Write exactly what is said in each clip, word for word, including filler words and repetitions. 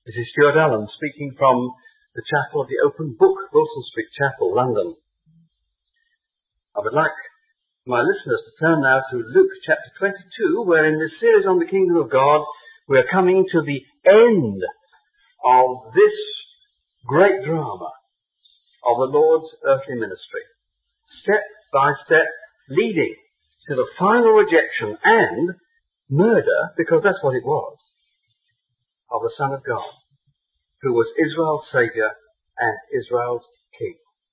This is Stuart Allen speaking from the chapel of the Open Book, Wilson Street Chapel, London. I would like my listeners to turn now to Luke chapter twenty-two, where in this series on the Kingdom of God, we are coming to the end of this great drama of the Lord's earthly ministry, step by step leading to the final rejection and murder, because that's what it was, of the Son of God, who was Israel's Saviour and Israel's King.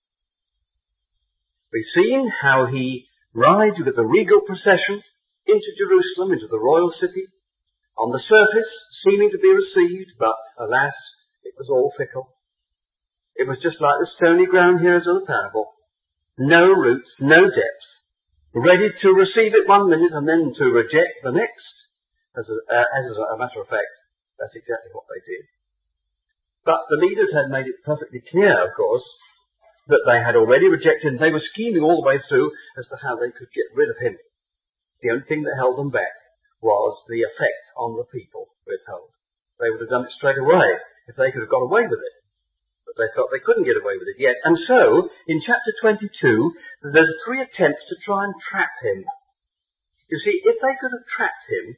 We've seen how he rides with a regal procession into Jerusalem, into the royal city, on the surface seeming to be received, but alas, it was all fickle. It was just like the stony ground hearers of the parable. No roots, no depth, ready to receive it one minute and then to reject the next. As a, uh, as a matter of fact, that's exactly what they did. But the leaders had made it perfectly clear, of course, that they had already rejected him. They were scheming all the way through as to how they could get rid of him. The only thing that held them back was the effect on the people, we're told. They would have done it straight away if they could have got away with it. But they felt they couldn't get away with it yet. And so, in chapter twenty-two, there's three attempts to try and trap him. You see, if they could have trapped him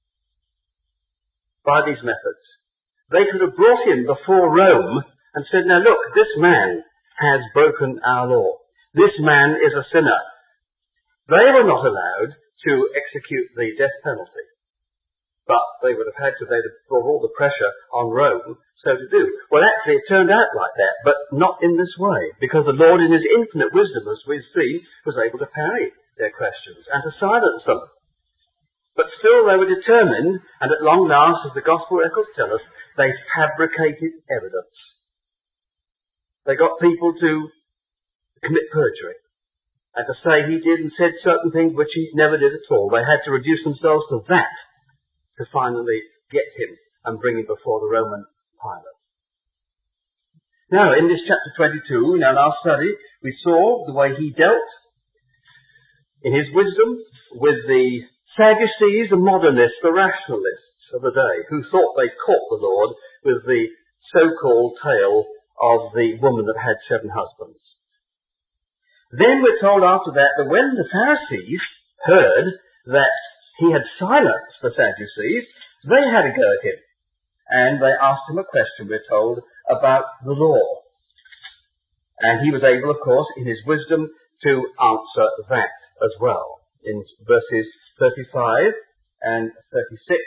by these methods, they could have brought him before Rome and said, now look, this man has broken our law. This man is a sinner. They were not allowed to execute the death penalty. But they would have had to, they'd have brought all the pressure on Rome so to do. Well, actually, it turned out like that, but not in this way, because the Lord, in his infinite wisdom, as we've seen, was able to parry their questions and to silence them. But still they were determined, and at long last, as the Gospel records tell us, they fabricated evidence. They got people to commit perjury, and to say he did and said certain things which he never did at all. They had to reduce themselves to that to finally get him and bring him before the Roman Pilate. Now, in this chapter twenty-two, in our last study, we saw the way he dealt in his wisdom with the Sadducees, the modernists, the rationalists of the day, who thought they caught the Lord with the so-called tale of the woman that had seven husbands. Then we're told after that that when the Pharisees heard that he had silenced the Sadducees, they had a go at him. And they asked him a question, we're told, about the law. And he was able, of course, in his wisdom, to answer that as well, in verses thirty-five and thirty-six.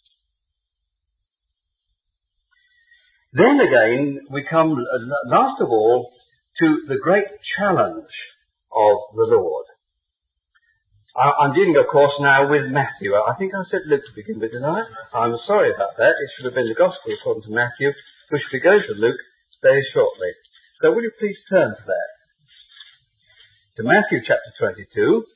Then again, we come, last of all, to the great challenge of the Lord. I'm dealing, of course, now with Matthew. I think I said Luke to begin with, didn't I? I'm sorry about that. It should have been the Gospel according to Matthew, which we go to Luke very shortly. So will you please turn to that? To Matthew chapter twenty-two.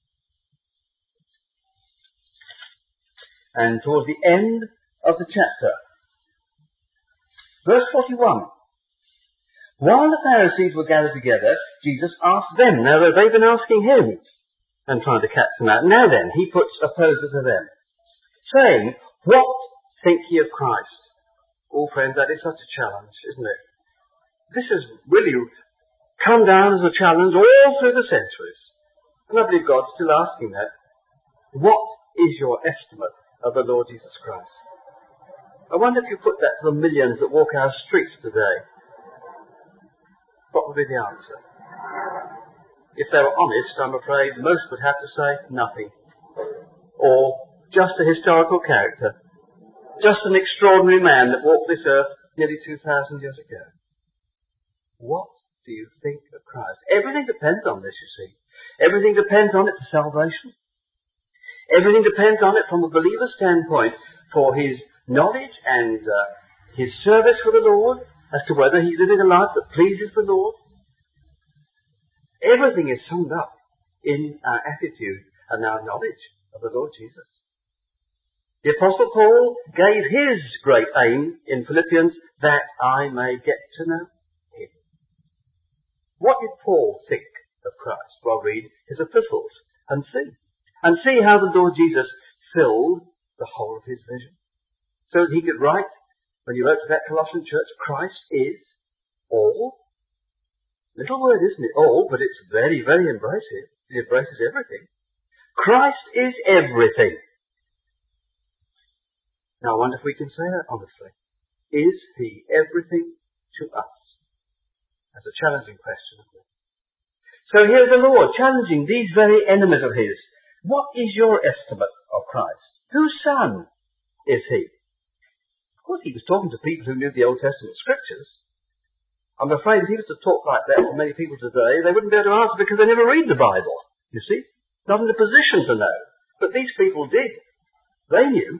And towards the end of the chapter. Verse forty-one. While the Pharisees were gathered together, Jesus asked them. Now, they've been asking him and trying to catch them out. Now then, he puts a poser to them, saying, what think ye of Christ? Oh, friends, that is such a challenge, isn't it? This has really come down as a challenge all through the centuries. And I believe God's still asking that. What is your estimate of the Lord Jesus Christ? I wonder if you put that to the millions that walk our streets today. What would be the answer? If they were honest, I'm afraid most would have to say nothing. Or just a historical character. Just an extraordinary man that walked this earth nearly two thousand years ago. What do you think of Christ? Everything depends on this, you see. Everything depends on it for salvation. Everything depends on it from a believer's standpoint for his knowledge and uh, his service for the Lord, as to whether he's living a life that pleases the Lord. Everything is summed up in our attitude and our knowledge of the Lord Jesus. The Apostle Paul gave his great aim in Philippians, that I may get to know him. What did Paul think of Christ? Well, read his epistles and see. And see how the Lord Jesus filled the whole of his vision. So that he could write when you wrote to that Colossian church, Christ is all. Little word, isn't it? All, but it's very, very embracive. It embraces everything. Christ is everything. Now I wonder if we can say that honestly. Is he everything to us? That's a challenging question, isn't it? So here's the Lord challenging these very enemies of his. What is your estimate of Christ? Whose son is he? Of course he was talking to people who knew the Old Testament scriptures. I'm afraid if he was to talk like that to many people today, they wouldn't be able to answer because they never read the Bible, you see. Not in a position to know. But these people did. They knew.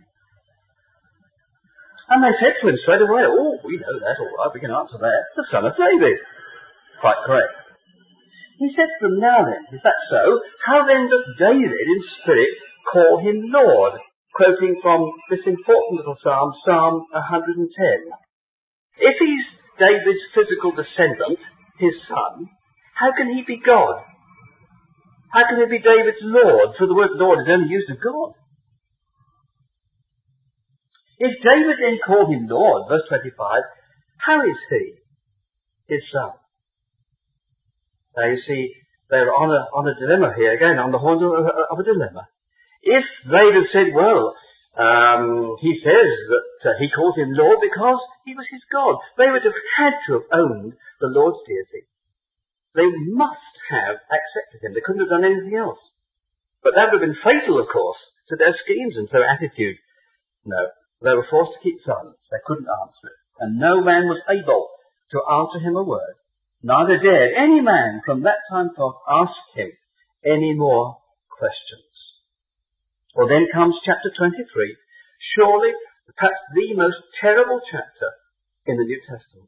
And they said to him straight away, oh, we know that, all right, we can answer that. The son of David. Quite correct. He said to them, now then, is that so? How then does David in spirit call him Lord? Quoting from this important little psalm, Psalm one hundred ten. If he's David's physical descendant, his son, how can he be God? How can he be David's Lord? For the word Lord is only used of God. If David then called him Lord, verse twenty-five, how is he his son? Now you see, they're on a, on a dilemma here, again, on the horns of, of a dilemma. If they had said, well, um, he says that uh, he calls him Lord because he was his God, they would have had to have owned the Lord's deity. They must have accepted him. They couldn't have done anything else. But that would have been fatal, of course, to their schemes and to their attitude. No, they were forced to keep silence. They couldn't answer it. And no man was able to answer him a word. Neither dared any man from that time forth ask him any more questions. Well, then comes chapter twenty-three, surely perhaps the most terrible chapter in the New Testament.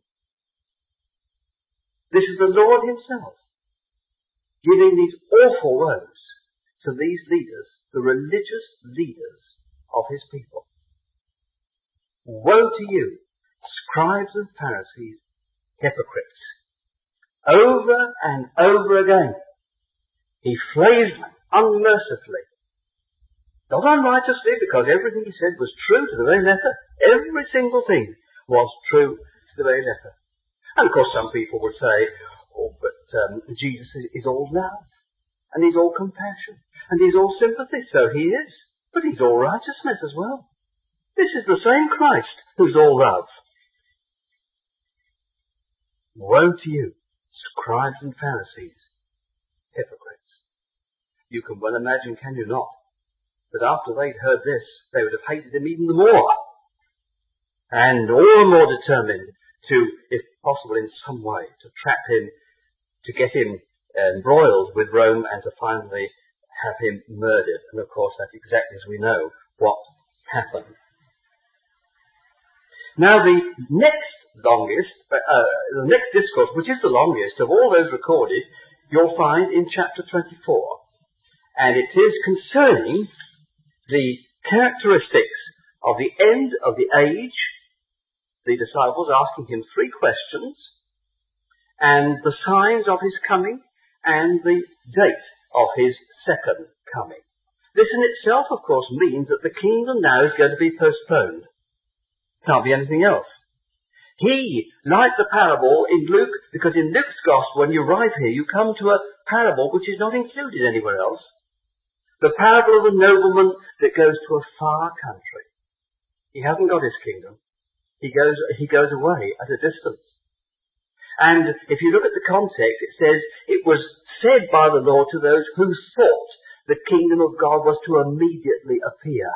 This is the Lord himself giving these awful woes to these leaders, the religious leaders of his people. Woe to you, scribes and Pharisees, hypocrites. Over and over again, he flays them unmercifully. Not unrighteously, because everything he said was true to the very letter. Every single thing was true to the very letter. And of course some people would say, oh, but um, Jesus is all love, and he's all compassion, and he's all sympathy. So he is. But he's all righteousness as well. This is the same Christ who's all love. Woe to you, scribes and Pharisees, hypocrites. You can well imagine, can you not, that after they'd heard this, they would have hated him even more, and all the more determined to, if possible in some way, to trap him, to get him embroiled with Rome, and to finally have him murdered. And of course that's exactly as we know what happened. Now the next longest, uh, the next discourse, which is the longest of all those recorded, you'll find in chapter twenty-four. And it is concerning the characteristics of the end of the age, the disciples asking him three questions, and the signs of his coming, and the date of his second coming. This in itself, of course, means that the kingdom now is going to be postponed. Can't be anything else. He, like the parable in Luke, because in Luke's gospel, when you arrive here, you come to a parable which is not included anywhere else. The parable of the nobleman that goes to a far country. He hasn't got his kingdom. He goes, he goes away at a distance. And if you look at the context, it says, it was said by the Lord to those who thought the kingdom of God was to immediately appear.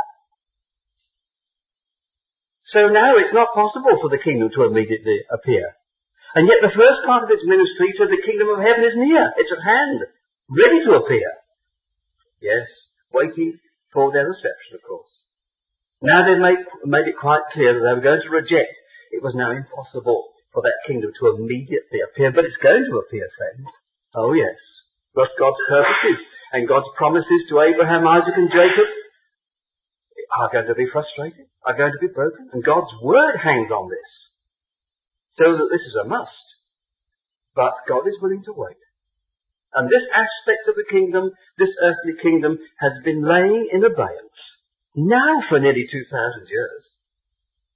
So now it's not possible for the kingdom to immediately appear. And yet the first part of its ministry said the kingdom of heaven is near. It's at hand, ready to appear. Yes, waiting for their reception, of course. Now they've made, made it quite clear that they were going to reject. It was now impossible for that kingdom to immediately appear, but it's going to appear, friends. Oh yes. But God's purposes and God's promises to Abraham, Isaac and Jacob are going to be frustrated, are going to be broken, and God's word hangs on this. So that this is a must. But God is willing to wait. And this aspect of the kingdom, this earthly kingdom, has been laying in abeyance now for nearly two thousand years.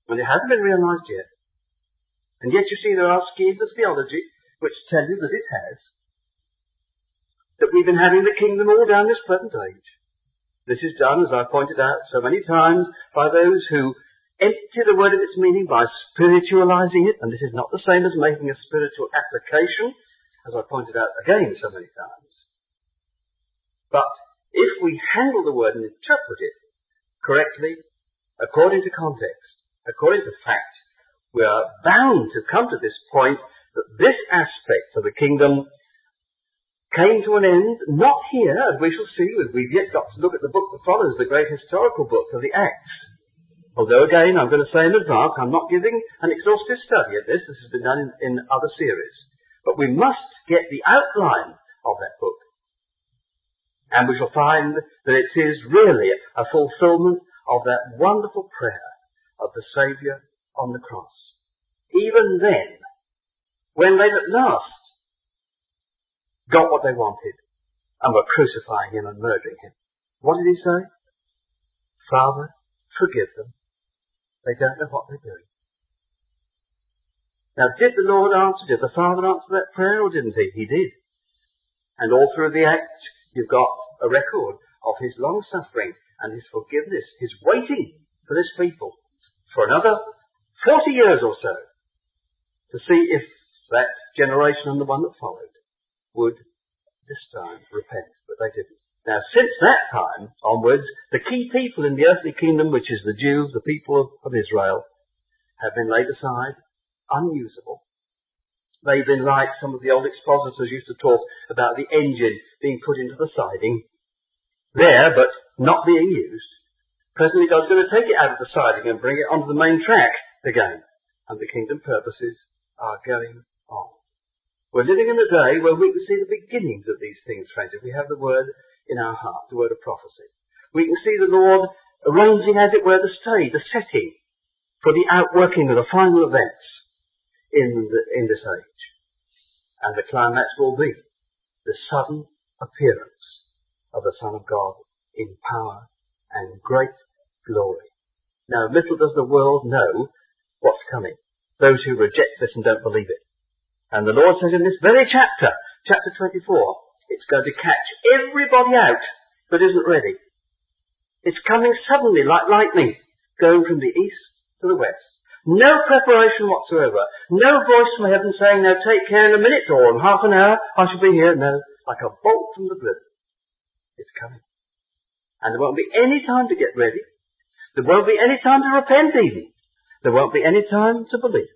And it hasn't been realised yet. And yet you see there are schemes of theology which tell you that it has. That we've been having the kingdom all down this present age. This is done, as I've pointed out so many times, by those who empty the word of its meaning by spiritualizing it, and this is not the same as making a spiritual application, as I pointed out again so many times. But if we handle the word and interpret it correctly, according to context, according to fact, we are bound to come to this point that this aspect of the kingdom came to an end, not here, as we shall see, we've yet got to look at the book that follows, the great historical book of the Acts. Although again, I'm going to say in advance, I'm not giving an exhaustive study of this, this has been done in, in other series. But we must get the outline of that book. And we shall find that it is really a fulfillment of that wonderful prayer of the Saviour on the cross. Even then, when they at last got what they wanted and were crucifying him and murdering him, what did he say? Father, forgive them. They don't know what they're doing. Now, did the Lord answer, did the Father answer that prayer, or didn't he? He did. And all through the Acts, you've got a record of his long suffering and his forgiveness, his waiting for this people for another forty years or so to see if that generation and the one that followed would this time repent, but they didn't. Now, since that time onwards, the key people in the earthly kingdom, which is the Jews, the people of, of Israel, have been laid aside, unusable. They've been like some of the old expositors used to talk about the engine being put into the siding. There, but not being used. Presently God's going to take it out of the siding and bring it onto the main track again. And the kingdom purposes are going on. We're living in a day where we can see the beginnings of these things, friends, if we have the word in our heart, the word of prophecy. We can see the Lord arranging, as it were, the stage, the setting for the outworking of the final events in, the, in this age. And the climax will be the sudden appearance of the Son of God in power and great glory. Now, little does the world know what's coming. Those who reject this and don't believe it. And the Lord says in this very chapter, chapter twenty-four, it's going to catch everybody out that isn't ready. It's coming suddenly like lightning, going from the east to the west. No preparation whatsoever. No voice from heaven saying, now take care in a minute or in half an hour, I shall be here. No, like a bolt from the blue. It's coming. And there won't be any time to get ready. There won't be any time to repent even. There won't be any time to believe.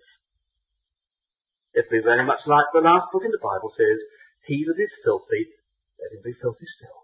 It'll be very much like the last book in the Bible says, he that is filthy, let him be filthy still.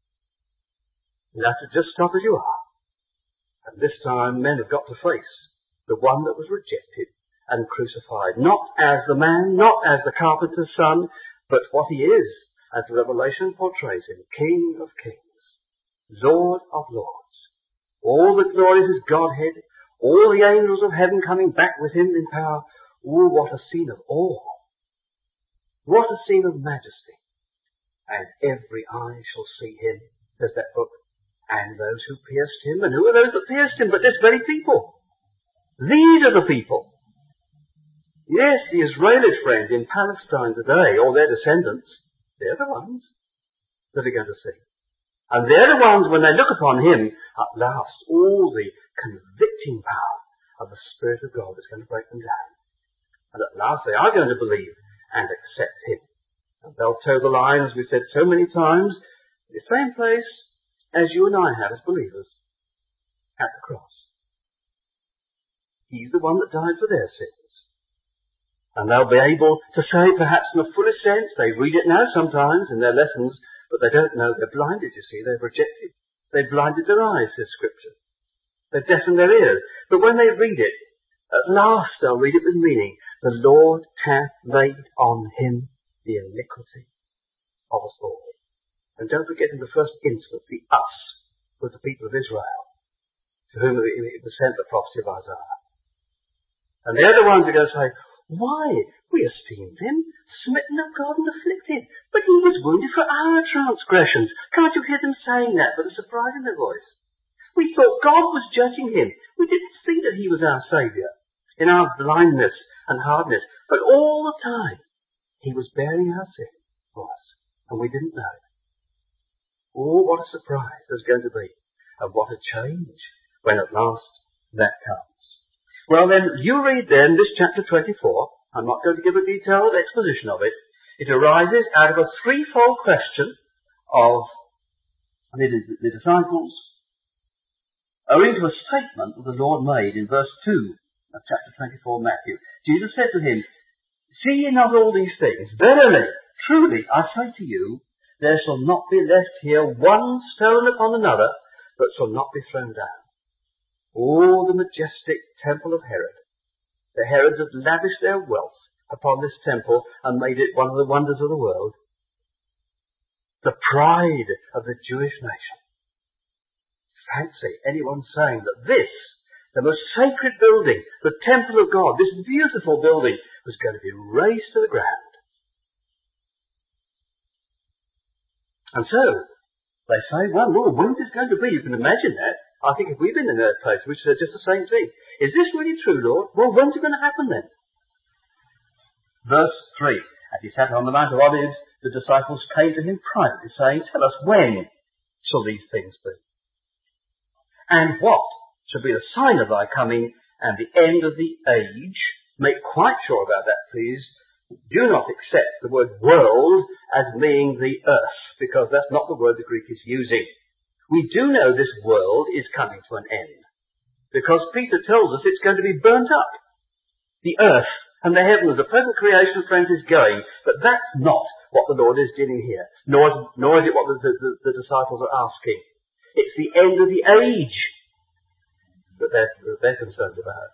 And that's to just stop as you are. And this time men have got to face the one that was rejected and crucified, not as the man, not as the carpenter's son, but what he is, as the Revelation portrays him, King of kings, Lord of lords. All the glories of his Godhead, all the angels of heaven coming back with him in power. Oh, what a scene of awe. What a scene of majesty. And every eye shall see him, says that book, and those who pierced him. And who are those that pierced him but this very people? These are the people. Yes, the Israelis, friends, in Palestine today, or their descendants, they're the ones that are going to see. And they're the ones, when they look upon him, at last, all the convicting power of the Spirit of God is going to break them down. And at last they are going to believe and accept him. And they'll toe the line, as we've said so many times, in the same place as you and I have as believers, at the cross. He's the one that died for their sins. And they'll be able to say, perhaps in the fullest sense, they read it now sometimes in their lessons, but they don't know. They're blinded, you see. They've rejected. They've blinded their eyes, says Scripture. They've deafened their ears. But when they read it, at last they'll read it with meaning. The Lord hath laid on him the iniquity of us all. And don't forget in the first instance, the us was the people of Israel, to whom it was sent the prophecy of Isaiah. And they're the ones who are going to say, why? We esteemed him, smitten of God and afflicted, but he was wounded for our transgressions. Can't you hear them saying that with a surprise in their voice? We thought God was judging him. We didn't see that he was our Saviour in our blindness and hardness. But all the time, he was bearing our sin for us. And we didn't know it. Oh, what a surprise there's going to be. And what a change when at last that comes. Well then, you read then this chapter twenty-four. I'm not going to give a detailed exposition of it. It arises out of a threefold question of the, the disciples owing to a statement that the Lord made in verse two of chapter twenty-four, Matthew. Jesus said to him, "See ye not all these things? Verily, truly, I say to you, there shall not be left here one stone upon another that shall not be thrown down." Oh, the majestic temple of Herod. The Herods had lavished their wealth upon this temple and made it one of the wonders of the world. The pride of the Jewish nation. Fancy anyone saying that this, the most sacred building, the temple of God, this beautiful building, was going to be razed to the ground. And so, they say, well, Lord, when is this going to be? You can imagine that. I think if we've been in their place, we'd say just the same thing. Is this really true, Lord? Well, when's it going to happen then? Verse three. As he sat on the Mount of Olives, the disciples came to him privately, saying, "Tell us, when shall these things be? And what shall be the sign of thy coming and the end of the age?" Make quite sure about that, please. Do not accept the word world as meaning the earth, because that's not the word the Greek is using. We do know this world is coming to an end, because Peter tells us it's going to be burnt up. The earth and the heavens, the present creation, friends, is going, but that's not what the Lord is dealing here, nor is, nor is it what the, the, the disciples are asking. It's the end of the age that they're, that they're concerned about.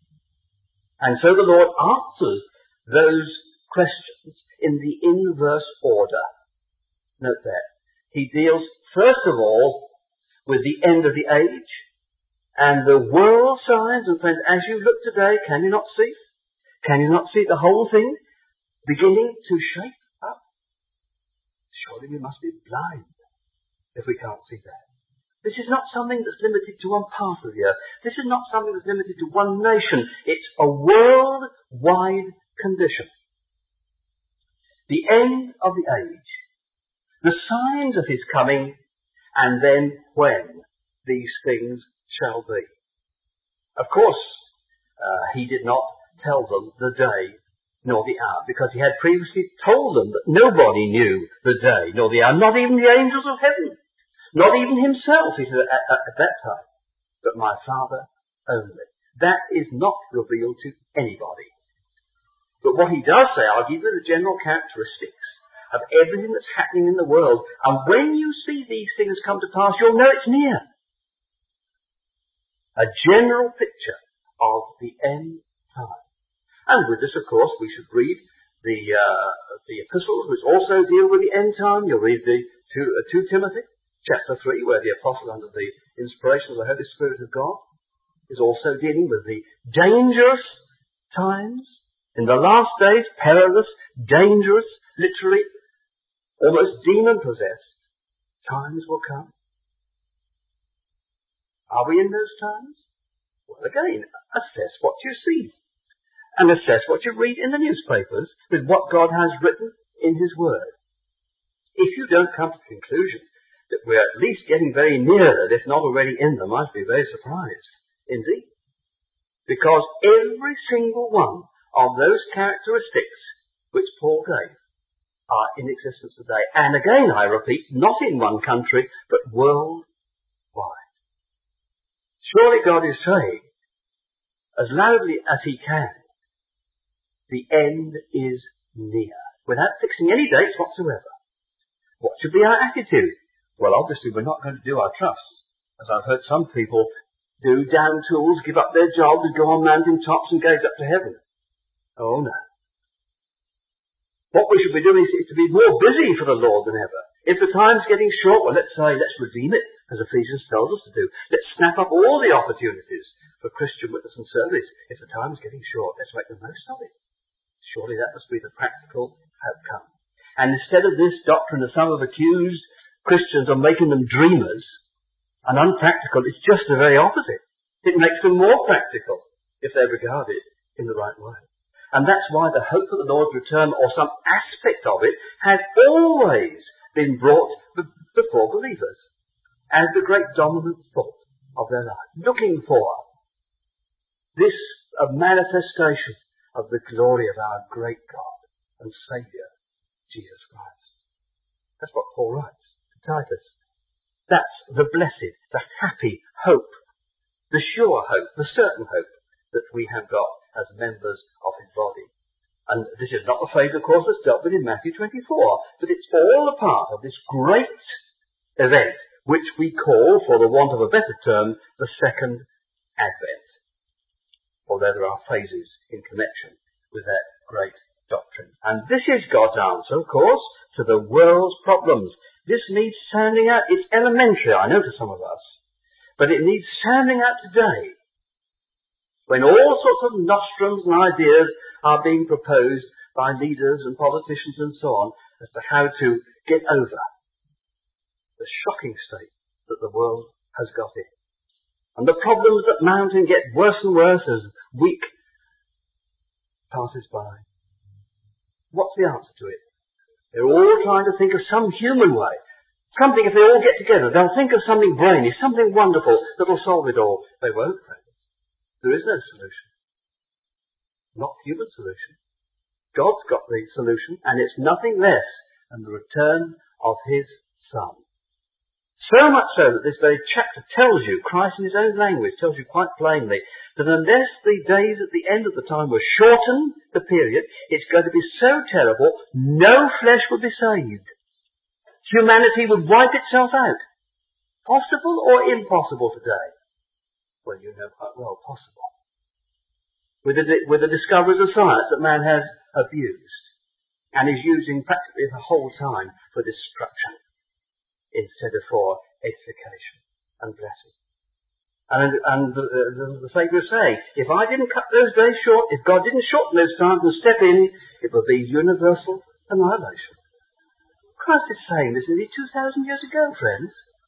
And so the Lord answers those questions in the inverse order. Note that. He deals, first of all, with the end of the age and the world signs. And friends, as you look today, can you not see? Can you not see the whole thing beginning to shape up? Surely we must be blind if we can't see that. This is not something that's limited to one part of the earth. This is not something that's limited to one nation. It's a worldwide condition. The end of the age, the signs of his coming, and then when these things shall be. Of course, uh, he did not tell them the day nor the hour, because he had previously told them that nobody knew the day nor the hour, not even the angels of heaven, not even himself, he said at, at, at that time, but my Father only. That is not revealed to anybody. But what he does say, I'll give you the general characteristics of everything that's happening in the world. And when you see these things come to pass, you'll know it's near. A general picture of the end time. And with this, of course, we should read the uh, the epistles, which also deal with the end time. You'll read the two, uh, two Timothy, chapter three, where the apostle, under the inspiration of the Holy Spirit of God, is also dealing with the dangerous times. In the last days, perilous, dangerous, literally, almost demon-possessed times will come. Are we in those times? Well, again, assess what you see. And assess what you read in the newspapers with what God has written in his word. If you don't come to the conclusion that we're at least getting very near them, if not already in them, I should be very surprised indeed. Because every single one of those characteristics which Paul gave are in existence today. And again, I repeat, not in one country, but worldwide. Surely God is saying, as loudly as he can, the end is near, without fixing any dates whatsoever. What should be our attitude? Well, obviously we're not going to do our trust, as I've heard some people do, down tools, give up their jobs, go on mountain tops and gaze up to heaven. Oh no. What we should be doing is to be more busy for the Lord than ever. If the time's getting short, well, let's say, let's redeem it, as Ephesians tells us to do. Let's snap up all the opportunities for Christian witness and service. If the time's getting short, let's make the most of it. Surely that must be the practical outcome. And instead of this doctrine that some have accused Christians of making them dreamers, and unpractical. It's just the very opposite. It makes them more practical if they're regarded in the right way. And that's why the hope of the Lord's return, or some aspect of it, has always been brought before believers as the great dominant thought of their life, looking for this a manifestation of the glory of our great God and Saviour, Jesus Christ. That's what Paul writes to Titus. That's the blessed, the happy hope, the sure hope, the certain hope that we have got as members of his body. And this is not the phase, of course, that's dealt with in Matthew twenty-four, but it's all a part of this great event, which we call, for the want of a better term, the second advent. Although there are phases in connection with that great doctrine. And this is God's answer, of course, to the world's problems. This needs sounding out. It's elementary, I know, to some of us. But it needs sounding out today, when all sorts of nostrums and ideas are being proposed by leaders and politicians and so on, as to how to get over the shocking state that the world has got in. And the problems that mount and get worse and worse as week passes by. What's the answer to it? They're all trying to think of some human way. Something, if they all get together, they'll think of something brainy, something wonderful that'll solve it all. They won't, friends. There is no solution. Not human solution. God's got the solution, and it's nothing less than the return of his Son. So much so that this very chapter tells you, Christ in his own language tells you quite plainly, that unless the days at the end of the time were shortened, the period, it's going to be so terrible, no flesh will be saved. Humanity would wipe itself out. Possible or impossible today? Well, you know quite well, possible. With the, with the discoveries of science that man has abused and is using practically the whole time for destruction instead of for edification and blessing. And, and the, the, the Saviour is saying, if I didn't cut those days short, if God didn't shorten those times and step in, it would be universal annihilation. Christ is saying this nearly two thousand years ago, friends.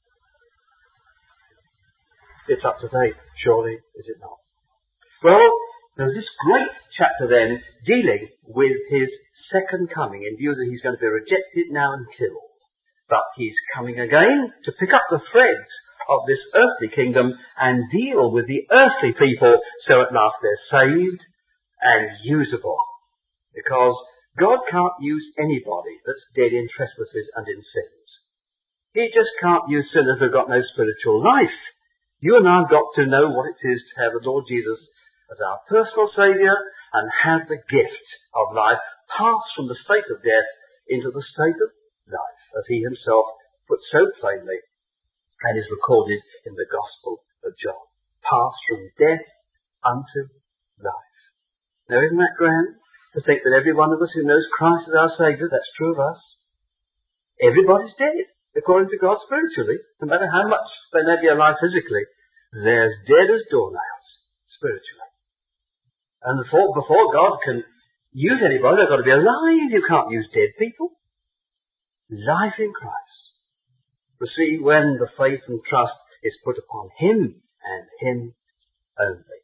It's up to date, surely, is it not? Well, there's this great chapter then dealing with his second coming, in view that he's going to be rejected now and killed. But he's coming again to pick up the threads of this earthly kingdom and deal with the earthly people so at last they're saved and usable. Because God can't use anybody that's dead in trespasses and in sins. He just can't use sinners who've got no spiritual life. You and I have got to know what it is to have the Lord Jesus as our personal Saviour and have the gift of life pass from the state of death into the state of life, as he himself put so plainly and is recorded in the Gospel of John. Pass from death unto life. Now, isn't that grand? To think that every one of us who knows Christ as our Saviour, that's true of us. Everybody's dead, according to God spiritually. No matter how much they may be alive physically, they're as dead as doornails, spiritually. And before, before God can use anybody, they've got to be alive. You can't use dead people. Life in Christ. Receive when the faith and trust is put upon him and him only.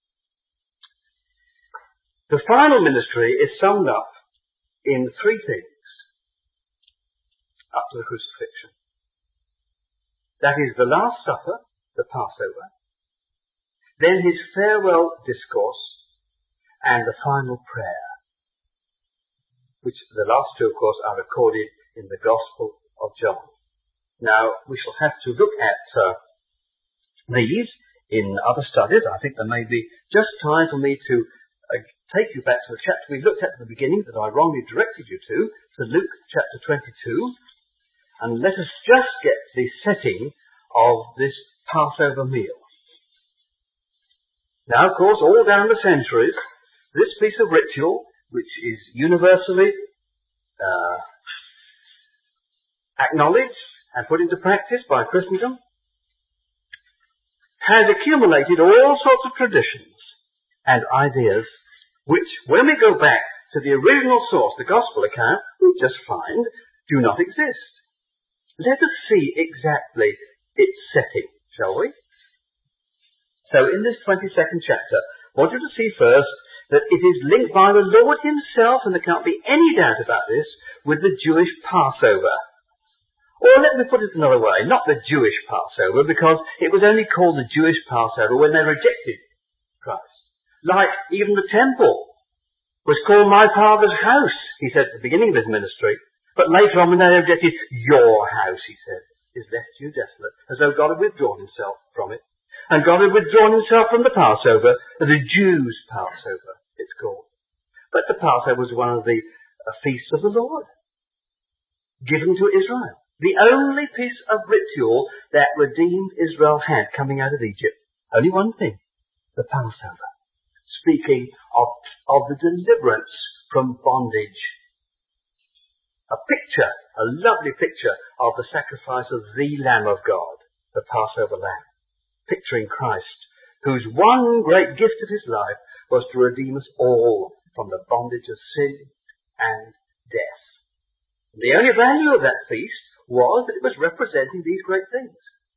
The final ministry is summed up in three things up to the crucifixion. That is the Last Supper, the Passover, then his farewell discourse, and the final prayer, which the last two, of course, are recorded in the Gospel of John. Now, we shall have to look at uh, these in other studies. I think there may be just time for me to uh, take you back to the chapter we looked at at the beginning that I wrongly directed you to, to Luke chapter twenty-two, and let us just get the setting of this Passover meal. Now, of course, all down the centuries, this piece of ritual, which is universally uh, acknowledged and put into practice by Christendom, has accumulated all sorts of traditions and ideas which, when we go back to the original source, the Gospel account, we just find do not exist. Let us see exactly its setting shall we? So in this twenty-second chapter, I want you to see first that it is linked by the Lord himself, and there can't be any doubt about this, with the Jewish Passover. Or let me put it another way, not the Jewish Passover, because it was only called the Jewish Passover when they rejected Christ. Like even the temple was called my Father's house, he said at the beginning of his ministry. But later on when they rejected, your house, he said, is left to you desolate, as though God had withdrawn himself from it. And God had withdrawn himself from the Passover, the Jews' Passover, it's called. But the Passover was one of the uh, feasts of the Lord, given to Israel. The only piece of ritual that redeemed Israel had coming out of Egypt. Only one thing, the Passover. Speaking of, of the deliverance from bondage. A picture, a lovely picture of the sacrifice of the Lamb of God, the Passover Lamb. Picturing Christ, whose one great gift of his life was to redeem us all from the bondage of sin and death. The only value of that feast was that it was representing these great things.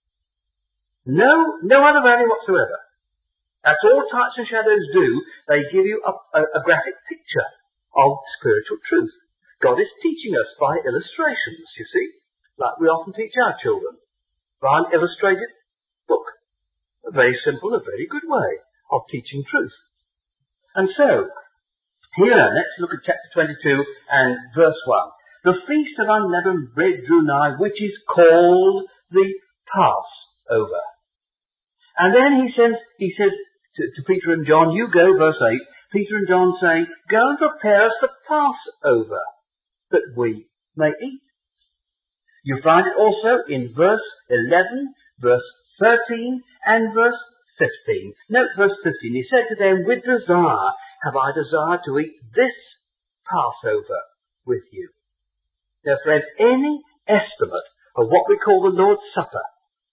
No, no other value whatsoever. That's all types and shadows do. They give you a, a, a graphic picture of spiritual truth. God is teaching us by illustrations, you see, like we often teach our children, by an illustrated book. A very simple, a very good way of teaching truth. And so, here, let's look at chapter twenty-two and verse one. The feast of unleavened bread drew nigh, which is called the Passover. And then he says, he says to, to Peter and John, you go, verse eight, Peter and John saying, go and prepare us the Passover, that we may eat. You find it also in verse eleven, verse thirteen, and verse fifteen. Note verse fifteen. He said to them, with desire have I desired to eat this Passover with you. Now, friends, any estimate of what we call the Lord's Supper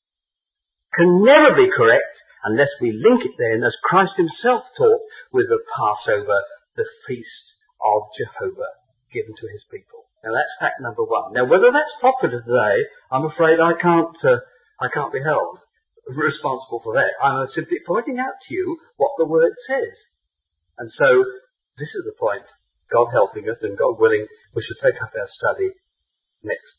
can never be correct unless we link it then, as Christ himself taught, with the Passover, the feast of Jehovah given to his people. Now, that's fact number one. Now, whether that's popular today, I'm afraid I can't, uh, I can't be held responsible for that. I'm simply pointing out to you what the Word says. And so, this is the point. God helping us and God willing, we should take up our study next